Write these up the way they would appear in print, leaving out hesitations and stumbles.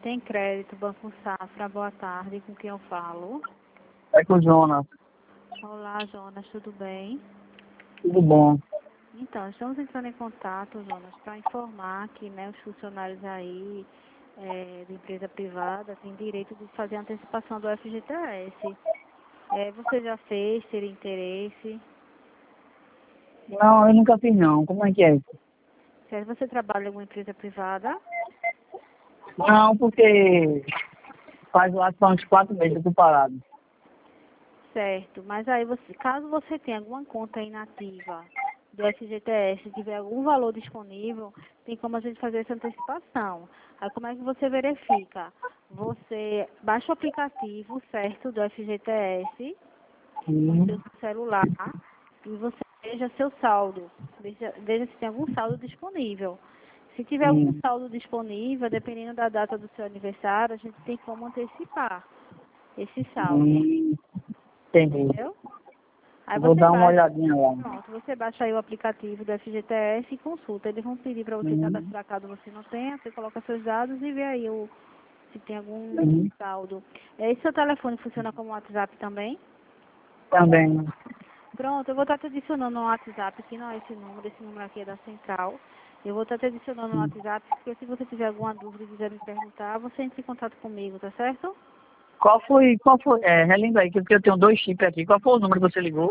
Tem Crédito, Banco Safra, boa tarde, com quem eu falo? É com o Jonas. Olá, Jonas, tudo bem? Tudo bom. Então, estamos entrando em contato, Jonas, para informar que, né, os funcionários aí de empresa privada têm direito de fazer a antecipação do FGTS. Você já fez, teria interesse? Não, eu nunca fiz não. Como é que é isso? Se você trabalha em alguma empresa privada? Não, porque faz lá só uns 4 meses que eu tô parado. Certo, mas aí caso você tenha alguma conta inativa do FGTS, tiver algum valor disponível, tem como a gente fazer essa antecipação. Aí como é que você verifica? Você baixa o aplicativo, certo, do FGTS no seu celular e você veja seu saldo. Veja se tem algum saldo disponível. Se tiver algum saldo disponível, dependendo da data do seu aniversário, a gente tem como antecipar esse saldo. Entendi. Entendeu? Aí Vou você dar uma baixa, olhadinha lá. pronto, você baixa aí o aplicativo do FGTS e consulta. Eles vão pedir para você cadastrar caso você não tenha, você coloca seus dados e vê aí se tem algum saldo. Esse seu telefone funciona como WhatsApp também? Também. Pronto, eu vou estar te adicionando no WhatsApp, que não é esse número aqui é da central. Eu vou estar te adicionando no WhatsApp, porque se você tiver alguma dúvida e quiser me perguntar, você entra em contato comigo, tá certo? Qual foi, relembra aí, porque eu tenho 2 chips aqui. Qual foi o número que você ligou?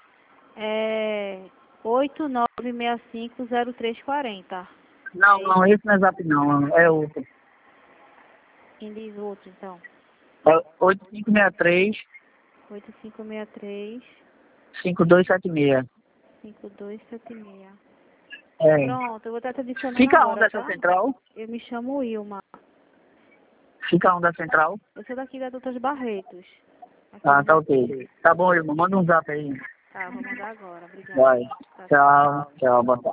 89650340. Não, esse não é Zap não, é outro. Quem diz outro, então? É 8563 8563 5276. 5276. É. Pronto, eu vou estar te adicionando Fica onde agora, essa tá? central? Eu me chamo Wilma. Fica onde a central? Eu sou daqui da Doutor Barretos. Aqui Ah, de tá Recife. ok. Tá bom, irmão. Manda um zap aí. Tá, vou mandar agora. Obrigada. Vai. Tá, tchau. Tchau, boa tarde.